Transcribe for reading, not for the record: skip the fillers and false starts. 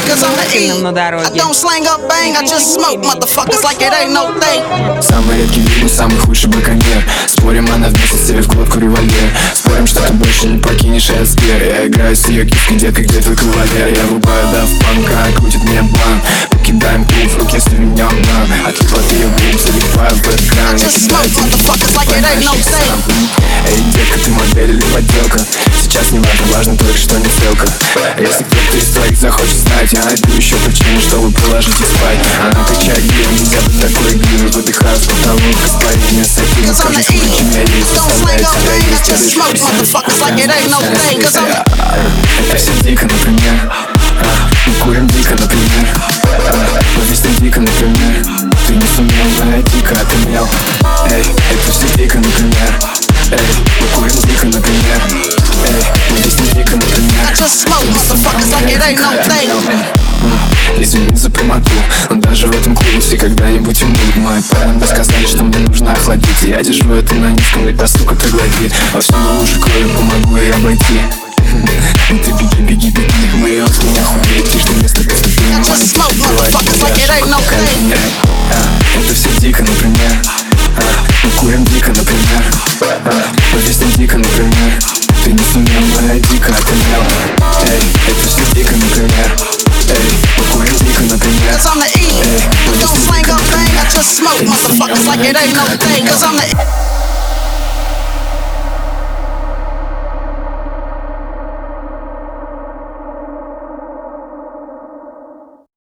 активным на дороге. Самый редкий вид, самый худший браконьер. Спорим, она вместе себе в глотку револьвер. Спорим, что ты больше не покинешь этот сфер. Я играю с ее киской, детка, где твой кавалер? Я врубаю Daft Punk, крутит меня план. Покидаем клуб, в руке стрельнем план. Отлип от ее губ, залипаю в экран. Я кидаю тебе сам. Эй, детка, ты модель или подделка? Сейчас не важно, важно только, что не стрелка. Если кто-то из твоих захочет знать, я найду еще причину, чтобы положить и спать. Она качает гирю, нельзя быть такой гирю. Выдыхаю в потолок, испарение сопит. Скажи, сколько чем я есть, заставляет тебя есть. Я дышу, это все дико, например. Мы курим дико, например. Мы виснем дико, например. Ты не сумел, но я дико отымел. Эй, это все дико, например. Эй, мы курим дико, например. Эй, мы виснем дико, например. Извини за прямоту, но даже в этом клубе все когда-нибудь умрут. Мои парни сказали, что мне нужно охладить. Я держу это на низком, ведь сука троглодит. Во всем лучше крови помогу и обойти. Ты беги, беги, беги, мы от меня худеет. Лишь на место преступления, это все дико, например. Мы курим дико, например. Мы виснем дико, например. Ты не сумел, но я дико отымел. Эй, это все дико, например. Эй, мы курим дико, например. Эй, мы виснем дико, например. Ты не сумел, но я дико отымел.